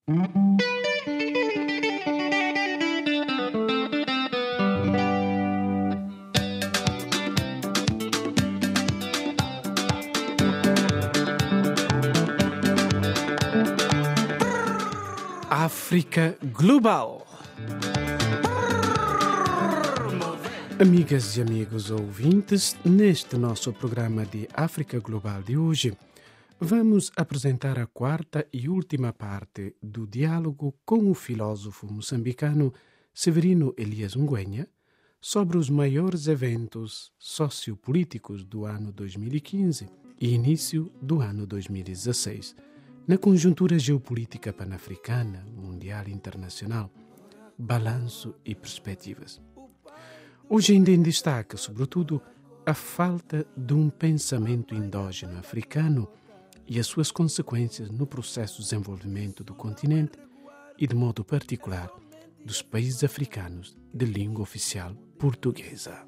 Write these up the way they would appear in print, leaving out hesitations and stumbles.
África Global. Amigas e amigos ouvintes, neste nosso programa de África Global de hoje, vamos apresentar a quarta e última parte do diálogo com o filósofo moçambicano Severino Elias Ngwenya sobre os maiores eventos sociopolíticos do ano 2015 e início do ano 2016, na conjuntura geopolítica panafricana, mundial e internacional, balanço e perspectivas. Hoje ainda em destaque, sobretudo, a falta de um pensamento endógeno africano e as suas consequências no processo de desenvolvimento do continente e, de modo particular, dos países africanos de língua oficial portuguesa.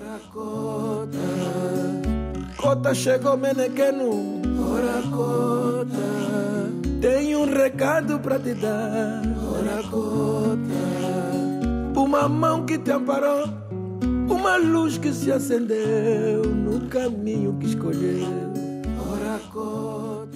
Cota chegou menequeno, ora cota, tenho um recado pra te dar, ora cota, uma mão que te amparou, uma luz que se acendeu no caminho que escolheu, ora cota,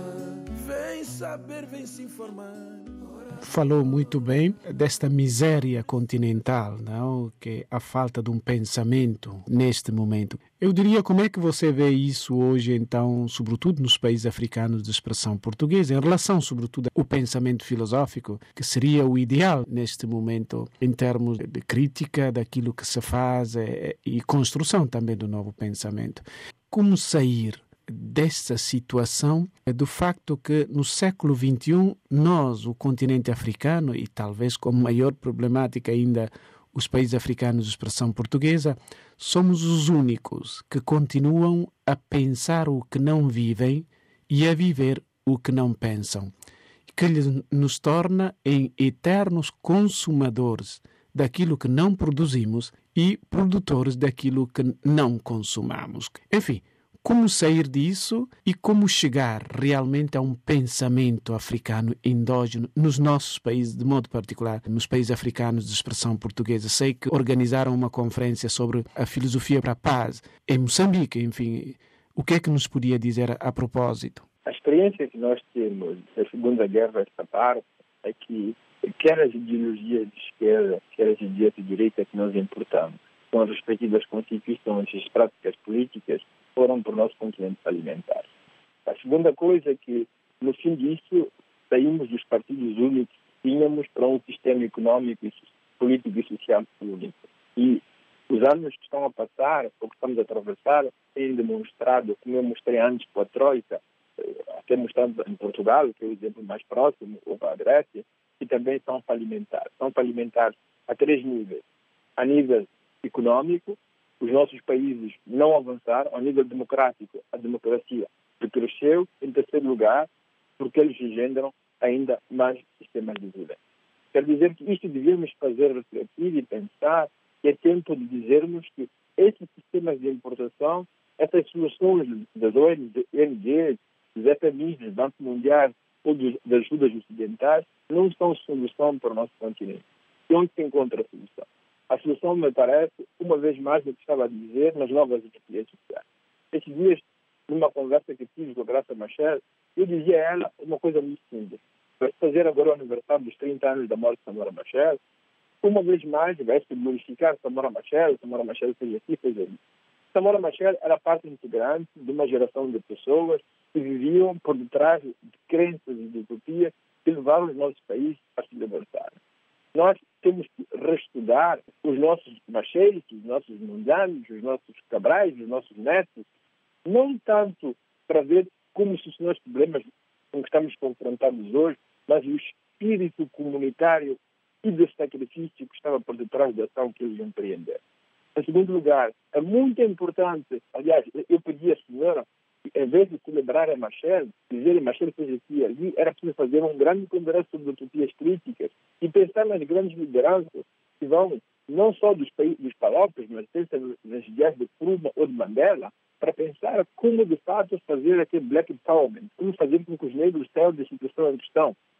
vem saber, vem se informar. Falou muito bem desta miséria continental, não? Que é a falta de um pensamento neste momento. Eu diria, como é que você vê isso hoje, então, sobretudo nos países africanos de expressão portuguesa, em relação, sobretudo, ao pensamento filosófico, que seria o ideal neste momento, em termos de crítica daquilo que se faz e construção também do novo pensamento. Como sair desta situação do facto que no século XXI nós, o continente africano, e talvez com maior problemática ainda os países africanos de expressão portuguesa, somos os únicos que continuam a pensar o que não vivem e a viver o que não pensam, que nos torna em eternos consumadores daquilo que não produzimos e produtores daquilo que não consumamos. Enfim, como sair disso e como chegar realmente a um pensamento africano endógeno nos nossos países, de modo particular nos países africanos de expressão portuguesa. Sei que organizaram uma conferência sobre a filosofia para a paz em Moçambique. Enfim, o que é que nos podia dizer a propósito? A experiência que nós temos da Segunda Guerra esta parte é que quer as ideologias de esquerda, quer as ideologias de direita que nós importamos, com as respectivas constituições e as práticas políticas, foram para o nosso continente alimentar. A segunda coisa é que, no fim disso, saímos dos partidos únicos que tínhamos para um sistema económico, político e social único. E os anos que estão a passar, ou que estamos a atravessar, têm demonstrado, como eu mostrei antes com a Troika, até mostrando em Portugal, que é o exemplo mais próximo, ou para a Grécia, que também são falimentares. São falimentares a três níveis. A nível económico, os nossos países não avançaram. Ao nível democrático, a democracia decresceu. Em terceiro lugar, porque eles engendram ainda mais sistemas de violência. Quer dizer que isto devíamos fazer refletir e pensar que é tempo de dizermos que esses sistemas de importação, essas soluções das ONGs, dos FMIs, dos Bancos Mundiais ou das ajudas ocidentais, não são solução para o nosso continente. E onde se encontra a solução? A solução, me parece, uma vez mais, eu estava a dizer, nas novas utopias sociais. Esses dias, numa conversa que tive com a Graça Machel, eu dizia a ela uma coisa muito simples. Vai fazer agora o aniversário dos 30 anos da morte de Samora Machel. Uma vez mais, vai-se glorificar Samora Machel fez aqui, fez ali. Samora Machel era parte integrante de uma geração de pessoas que viviam por detrás de crenças e de utopias que levaram os nossos países a se libertarem. Nós temos que reestudar os nossos Macheles, os nossos Mundanos, os nossos Cabrais, os nossos Netos, não tanto para ver como solucionar os problemas com que estamos confrontados hoje, mas o espírito comunitário e de sacrifício que estava por detrás da ação que eles empreenderam. Em segundo lugar, é muito importante, aliás, eu pedi à senhora, em vez de celebrar a Machel, dizer que Machel fez aqui e ali, era preciso fazer um grande congresso sobre utopias críticas e pensar nas grandes lideranças que vão, não só dos palopes, mas pensar nas ideias de Nkrumah ou de Mandela, para pensar como, de fato, fazer aquele black empowerment, como fazer com que os negros saiam da situação em questão.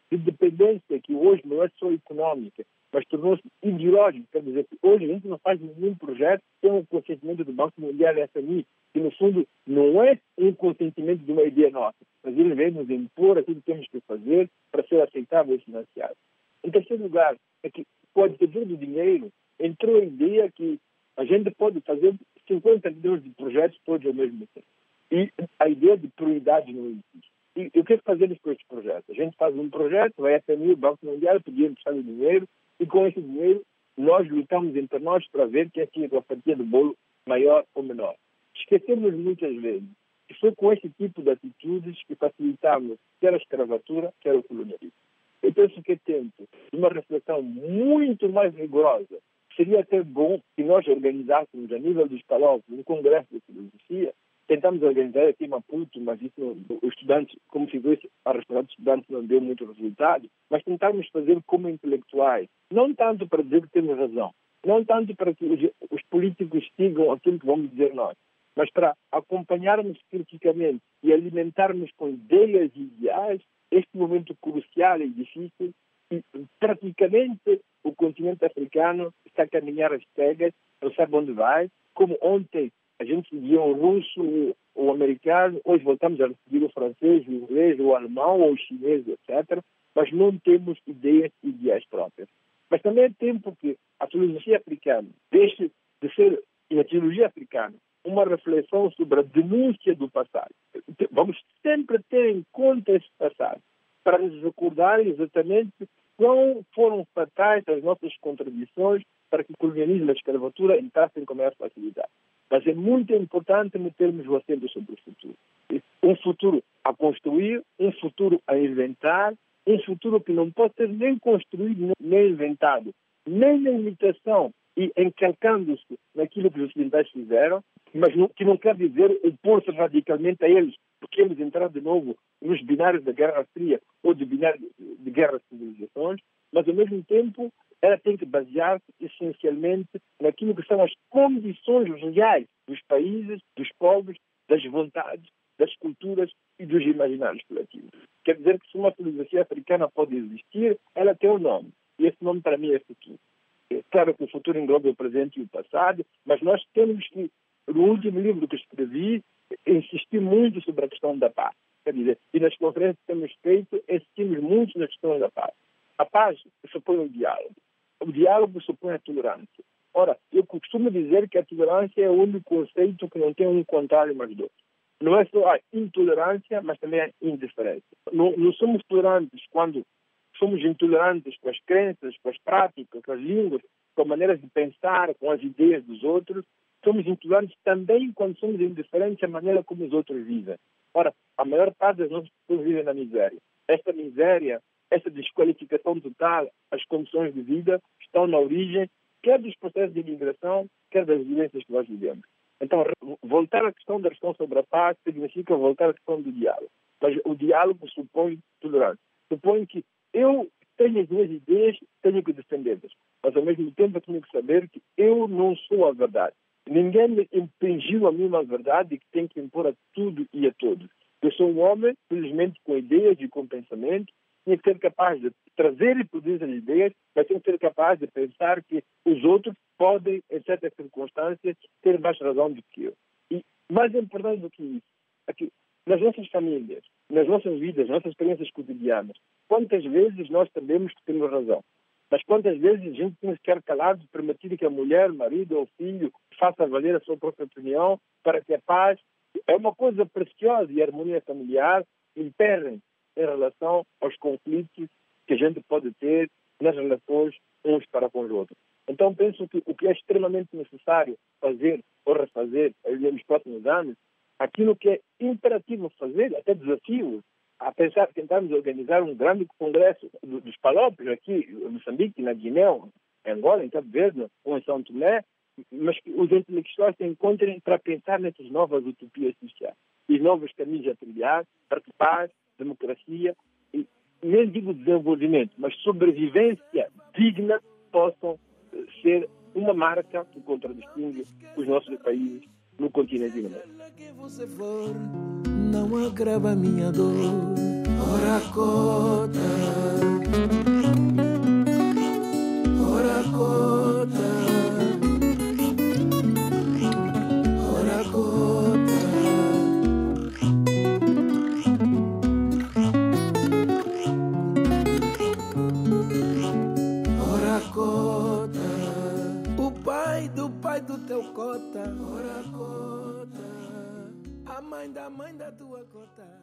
de dependência que hoje não é só econômica, mas tornou-se ideológica. Quer dizer, que hoje a gente não faz nenhum projeto sem o consentimento do Banco Mundial e FMI, que no fundo não é um consentimento de uma ideia nossa, mas eles vêm nos impor aquilo que temos que fazer para ser aceitável e financiado. Em terceiro lugar, é que com o advento do dinheiro entrou a ideia que a gente pode fazer 50 milhões de projetos todos ao mesmo tempo. E a ideia de prioridade não existe. E o que fazemos com estes projetos? A gente faz um projeto, vai a FMI, o Banco Mundial, pedir emprestado dinheiro, e com esse dinheiro nós lutamos entre nós para ver quem é que tem a fatia do bolo maior ou menor. Esquecemos muitas vezes que foi com esse tipo de atitudes que facilitamos quer a escravatura, quer o colonialismo. Eu penso que é tempo de uma reflexão muito mais rigorosa. Seria até bom que nós organizássemos, a nível dos PALOP, um congresso de filosofia. Tentamos organizar aqui em Maputo, mas isso os estudantes, como ficou isso, a responsabilidade dos estudantes não deu muito resultado, mas tentarmos fazer como intelectuais, não tanto para dizer que temos razão, não tanto para que os políticos sigam aquilo que vamos dizer nós, mas para acompanharmos criticamente e alimentarmos com ideias e ideais este momento crucial e difícil, e praticamente o continente africano está a caminhar às cegas, não sabe onde vai, como ontem a gente seguia o russo, o americano, hoje voltamos a seguir o francês, o inglês, o alemão, ou o chinês, etc. Mas não temos ideias e ideais próprias. Mas também é tempo que a filosofia africana deixe de ser, e a teologia africana, uma reflexão sobre a denúncia do passado. Vamos sempre ter em conta esse passado, para nos recordar exatamente quão foram fatais as nossas contradições para que o colonialismo e a escravatura entrassem com maior facilidade. Mas é muito importante metermos o acento sobre o futuro. Um futuro a construir, um futuro a inventar, um futuro que não pode ser nem construído, nem inventado, nem na imitação e encalcando-se naquilo que os ocidentais fizeram, mas que não quer dizer opor-se radicalmente a eles, porque eles entraram de novo nos binários da Guerra Fria ou de binários de guerras de civilizações, mas ao mesmo tempo ela tem que basear-se essencialmente naquilo que são as condições reais dos países, dos povos, das vontades, das culturas e dos imaginários coletivos. Quer dizer que se uma filosofia africana pode existir, ela tem um nome. E esse nome para mim é futuro. É claro que o futuro engloba o presente e o passado, mas nós temos que, no último livro que escrevi, insistir muito sobre a questão da paz. Quer dizer, e nas conferências que temos feito, insistimos muito na questão da paz. A paz supõe o diálogo. O diálogo supõe a tolerância. Ora, eu costumo dizer que a tolerância é o único conceito que não tem um contrário mais do outro. Não é só a intolerância, mas também a indiferença. Não somos tolerantes quando somos intolerantes com as crenças, com as práticas, com as línguas, com as maneiras de pensar, com as ideias dos outros. Somos intolerantes também quando somos indiferentes à maneira como os outros vivem. Ora, a maior parte das nossas pessoas vivem na miséria. Esta miséria, essa desqualificação total, as condições de vida estão na origem, quer dos processos de imigração, quer das violências que nós vivemos. Então, voltar à questão da questão sobre a paz significa voltar à questão do diálogo. Mas o diálogo supõe tolerância. Supõe que eu tenho as minhas ideias, tenho que defendê-las. Mas, ao mesmo tempo, eu tenho que saber que eu não sou a verdade. Ninguém me impingiu a mim uma verdade que tem que impor a tudo e a todos. Eu sou um homem, felizmente, com ideias e com pensamento. Tenho que ser capaz de trazer e produzir as ideias, mas tenho que ser capaz de pensar que os outros podem, em certas circunstâncias, ter mais razão do que eu. E, mais importante do que isso, é que nas nossas famílias, nas nossas vidas, nas nossas experiências cotidianas, quantas vezes nós sabemos que temos razão? Mas quantas vezes a gente tem que ficar calado e permitir que a mulher, o marido ou o filho faça valer a sua própria opinião para que a paz, é uma coisa preciosa e a harmonia familiar imperem em relação aos conflitos que a gente pode ter nas relações uns para com os outros. Então, penso que o que é extremamente necessário fazer ou refazer nos próximos anos, aquilo que é imperativo fazer, até desafios, a pensar, tentarmos organizar um grande congresso dos palopes aqui em Moçambique, na Guiné, em Angola, em Cabo Verde, ou em São Tomé, mas que os intelectuais se encontrem para pensar nessas novas utopias sociais e novos caminhos a trilhar para que paz, democracia e, nem digo desenvolvimento, mas sobrevivência digna possam ser uma marca que contradistingue os nossos países no continente. Não agrava minha dor. ora cota, ora cota, ora cota. Ora cota, o pai do teu cota. Ora cota, a mãe da tua cota.